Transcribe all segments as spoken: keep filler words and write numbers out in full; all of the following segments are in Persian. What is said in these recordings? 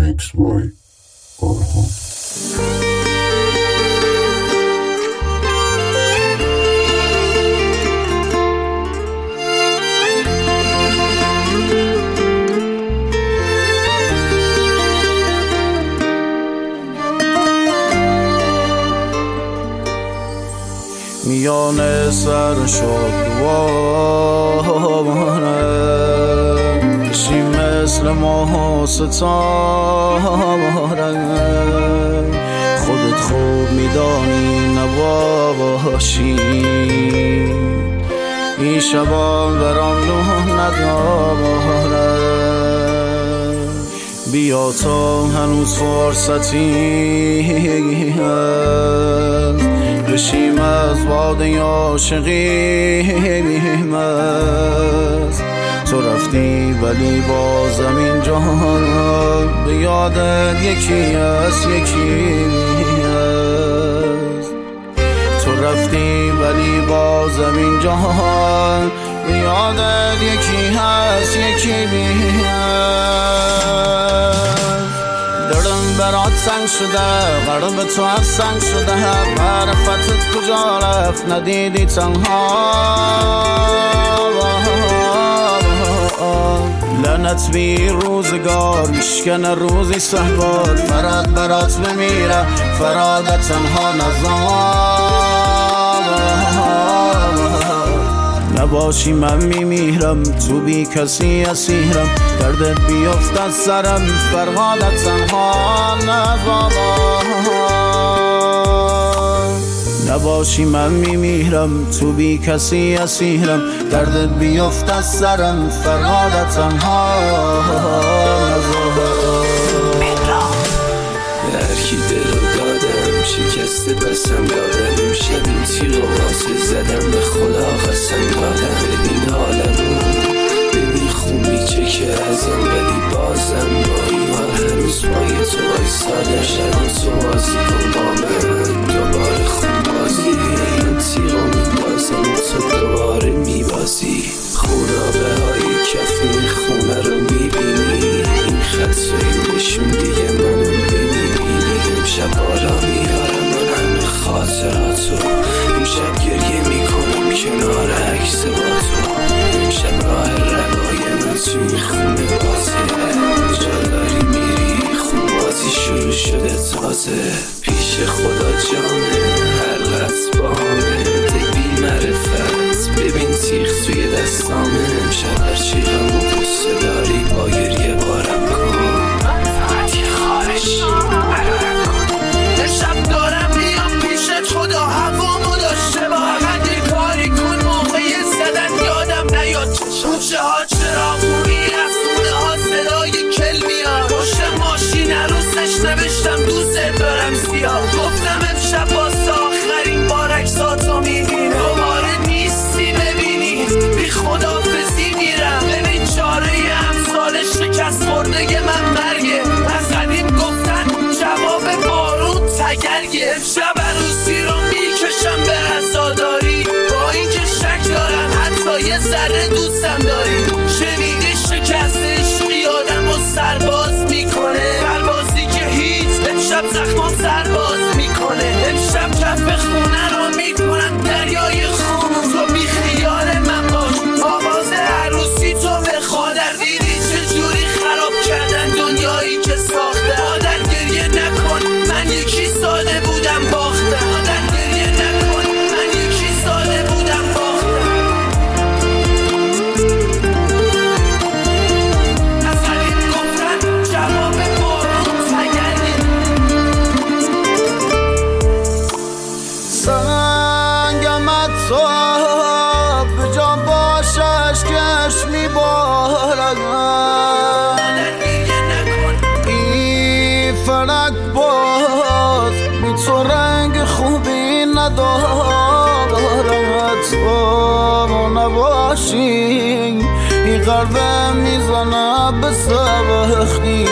Mix by Arhan. میانه سر شد واره بشی مثل ماه و ستاره خودت خوب میدانی نباشی این شبا برام نه نداره بیا تا هنوز فرصتی هست بشیم از باده عاشقیم است تو رفتی ولی بازم این جهان به یادت یکی است یکی است تو رفتی ولی بازم این جهان به یادت یکی هست یکی است دلم برات سنگ شده قلب تو از سنگ شده معرفتت کجا رفت ندیدی تنها لعنت بی روزگار میشکنه روزی سهبار فراد برات بمیره فرادت تنها نزار نباشی من میمیرم تو بی کسی اسیرم دردت بیفت از سرم فرهادت تنها نزار نباشی من میمیرم تو بی کسی اسیرم دردت بیفت از سرم فرهادت تنها نزار هرکی دلو دادم شکسته بسم یادم شب این تیر و واسه زدم به خدا قسم دادم ببین حالمو ببین خون میچکه ازم ولی بازم با ایمان هنوز پای تو وایسادم شب تو بازی کن با من دوباره خون بازی این تیر رو میبازم تو دوباره میبازی خونابه های کفی خونه رو میبینی این خط و این نشون دیگه منو میبینی امشب بالا میارم من همه خاطراتو امشب گریه میکنم کنار عکس با تو امشب راه روای من تو این خونه بازه جا داری میری خون بازی شروع شده تازه پیش خدا جامه حلقت بامه بی معرفت ببین تیغ توی دستامه امشب هرچی غم و قصه داری با گریه بارم کن فقط یه خواهش برارم کن شب دارم میام پیشت خدا هوامو داشته با فقط یه کاری کن موقع زدن یادم نیاد کوچه ها چراغونی از خونه ها صدای کل میاد پشت ماشین عروسش نوشتم دوست دارم زیاد گفتم امشب واسه آخرین بار عکساتو میبینم دوباره نیستی ببینی بی خدافزی میرم ببین چاره امثال شکست خورده من مرگه از قدیم گفتن جواب بارون تگرگه امشب عروسی رو میکشم به عزاداری با اینکه شک دارم حتی یه ذره دوستم داری شنیدی شکست عشقی آدم و سرباز میکنه سربازی که هیچ امشب زخمام سرباز میکنه امشب کف خونه رو میکنم دریای خون تو بی خیال من باش آواز عروسی تو به خادر دیدی چجوری خراب کردن دنیایی که ساخته مادر گریه نکن من یکی ساده بودم باختم مادر گریه نکن من یکی ساده بودم باختم از قدیم گفتن جواب بارون تگرگه سنگم تو به جا باشش کش میبارد این فلک باز بی تو رنگ خوبی ندارد تو نباشی این قلبم میزنه به سبختی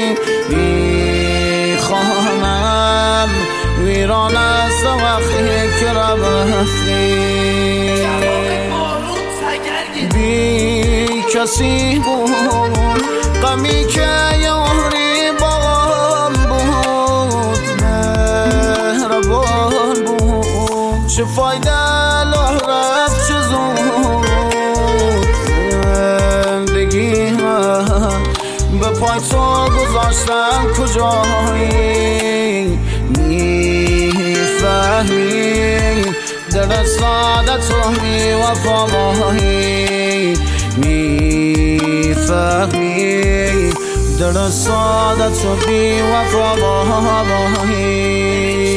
این خانم ویران است وقتی که رفتی بی کسی بود غمی که یاری با به پای تو گذاشتم کجایی میفهمی دل ساده تو بی وفایی میفهمی دل ساده تو بی وفایی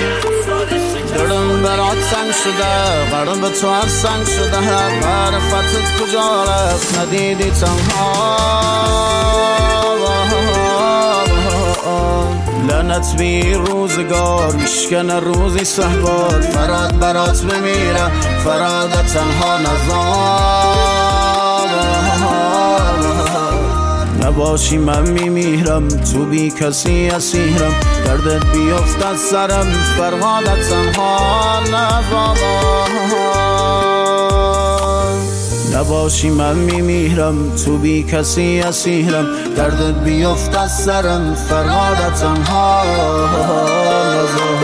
دلم برات سنگ شده قلب تو از سنگ شده معرفتت کجا رفت ندیدی تنها لعنت بی روزگار میشکنه روزی سهبار فراد برات بمیره فراد تنها نزار نباشی من میمیرم تو بی کسی اسیرم دردت بیفت از سرم فرهادت تنها نزار نباشی من میمیرم تو بی کسی اسیرم دردت بیفت از سرم فرهادت تنها نزار